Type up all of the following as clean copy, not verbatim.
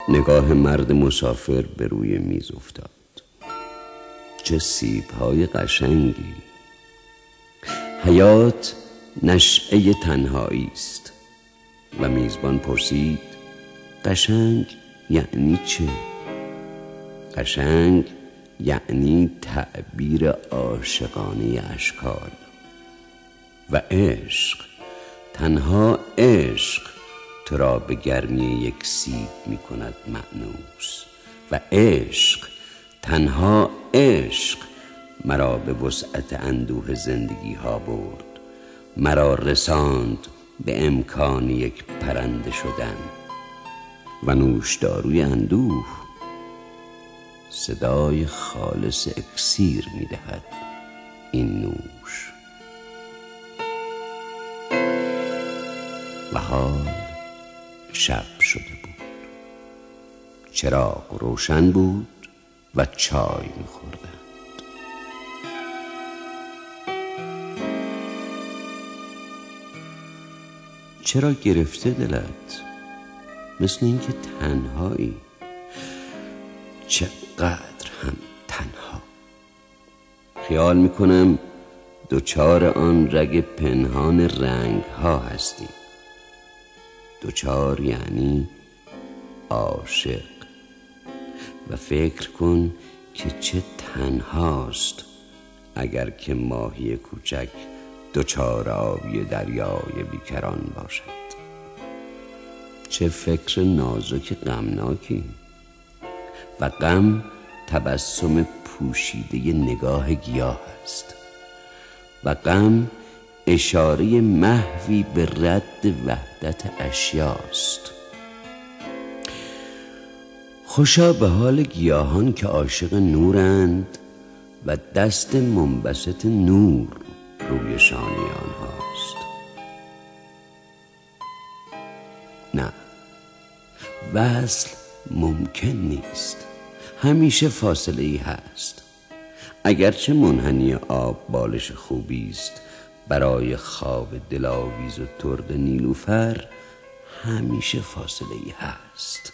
نگاه مرد مسافر به روی میز افتاد. چه سیب‌های قشنگی! حیات نشأه تنهایی است. و میزبان پرسید: قشنگ یعنی چه؟ قشنگ یعنی تعبیر عاشقانه اشکال. و عشق، تنها عشق تو را به گرمی یک سیب می کند مأنوس. و عشق، تنها عشق مرا به وسعت اندوه زندگی ها برد، مرا رساند به امکان یک پرنده شدن. و نوشداروی اندوه صدای خالص اکسیر می دهد این نوش. و حال شب شده بود. چراغ روشن بود و چای می خوردند. چرا گرفته دلت؟ مثل اینکه تنهایی. چقدر هم تنها. خیال میکنم دوچار آن رگ پنهان رنگ ها هستی. دوچار یعنی عاشق. و فکر کن که چه تنهاست اگر که ماهی کوچک دوچار آبی دریای بیکران باشد. چه فکر نازک غمناکی. و غم تبسم پوشیده نگاه گیاه است. و غم اشاره محوی به رد وحدت اشیاست. خوشا به حال گیاهان که عاشق نورند و دست منبسط نور روی شانه آنهاست. نه، وصل ممکن نیست. همیشه فاصله ای هست. اگرچه منحنی آب بالش خوبی است برای خواب دلاویز و ترد نیلوفر، همیشه فاصله ای هست.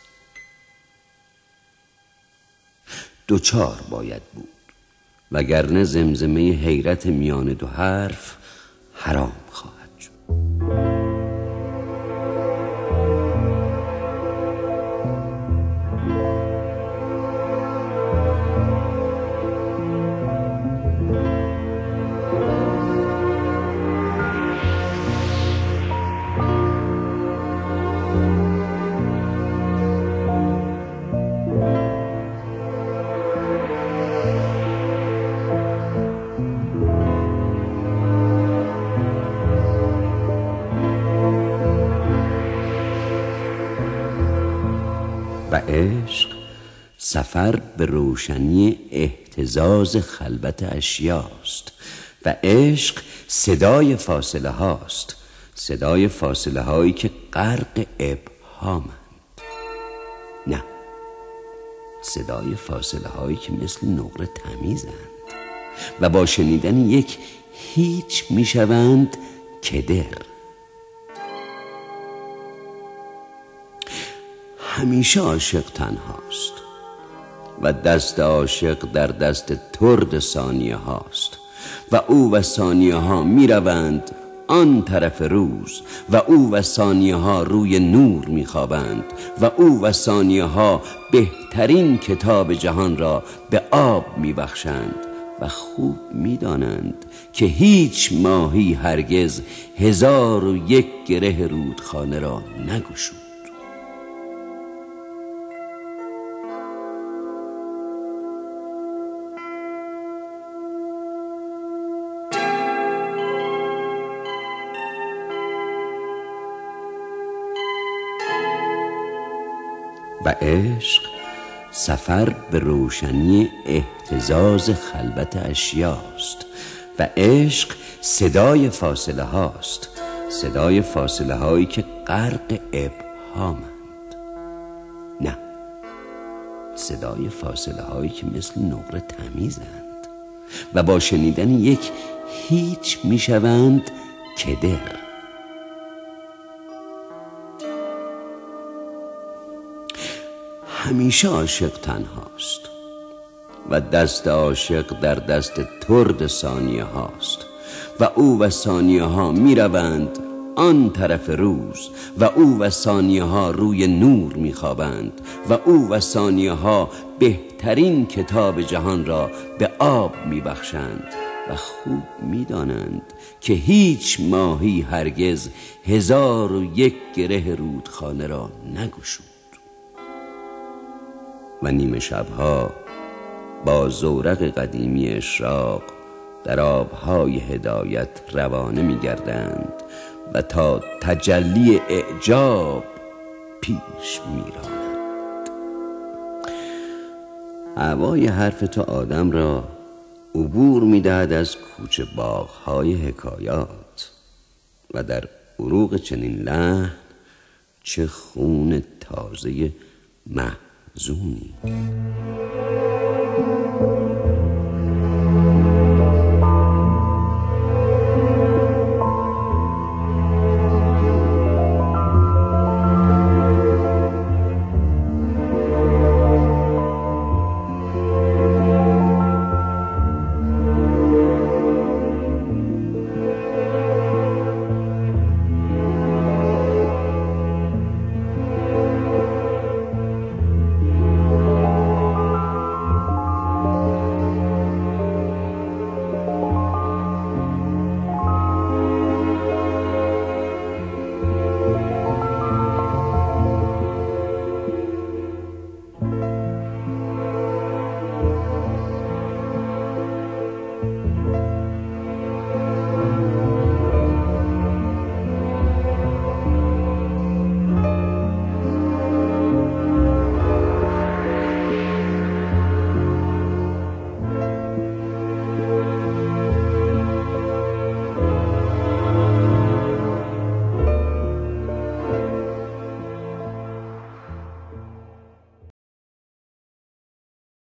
دوچار باید بود، وگرنه زمزمه حیرت میان دو حرف حرام خواهد شد. و عشق سفر به روشنی اهتزاز خلوت اشیاست. و عشق صدای فاصله هاست. صدای فاصله هایی که غرق ابهامند. نه، صدای فاصله هایی که مثل نقره تمیزند و با شنیدن یک هیچ میشوند کدر. همیشه عاشق تنهاست و دست عاشق در دست ترد ثانیه هاست. و او و ثانیه ها می روند آن طرف روز و او و ثانیه ها روی نور می خوابند و او و ثانیه ها بهترین کتاب جهان را به آب می بخشند و خوب می دانند که هیچ ماهی هرگز 1001 گره رودخانه را نگشود. و عشق سفر به روشنی اهتزاز خلوت اشیاست. و عشق صدای فاصله هاست. صدای فاصله هایی که غرق ابهامند. نه، صدای فاصله هایی که مثل نقره تمیزند و با شنیدن یک هیچ میشوند کدر. همیشه عاشق تنهاست و دست عاشق در دست ترد ثانیه هاست و او و ثانیه ها می روند آن طرف روز و او و ثانیه ها روی نور می خوابند و او و ثانیه ها بهترین کتاب جهان را به آب می بخشند و خوب می دانند که هیچ ماهی هرگز 1001 گره رودخانه را نگشود و نیمه شبها با زورق قدیمی اشراق در آبهای هدایت روانه می گردند و تا تجلی اعجاب پیش می رانند. هوای حرف تو آدم را عبور می دهد از کوچه باغهای حکایات و در عروق چنین لحن چه خون تازه محزونی.